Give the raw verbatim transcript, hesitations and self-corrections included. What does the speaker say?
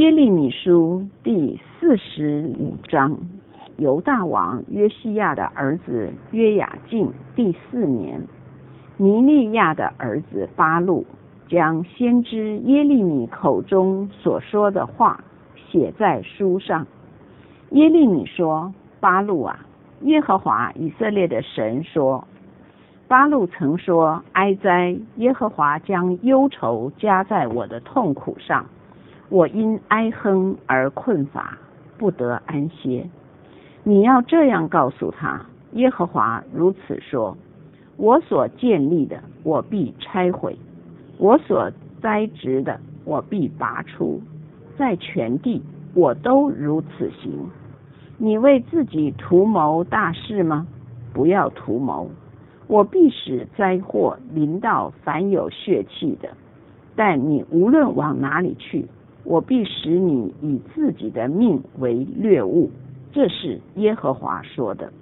耶利米书第四十五章。犹大王约西亚的儿子约雅敬第四年，尼利亚的儿子巴录将先知耶利米口中所说的话写在书上。耶利米说：巴录啊，耶和华以色列的神说，巴录曾说，哀哉，耶和华将忧愁加在我的痛苦上，我因哀哼而困乏，不得安歇。你要这样告诉他，耶和华如此说，我所建立的，我必拆毁；我所栽植的，我必拔出。在全地，我都如此行。你为自己图谋大事吗？不要图谋。我必使灾祸临到凡有血气的，但你无论往哪里去，我必使你以自己的命为掠物。这是耶和华说的。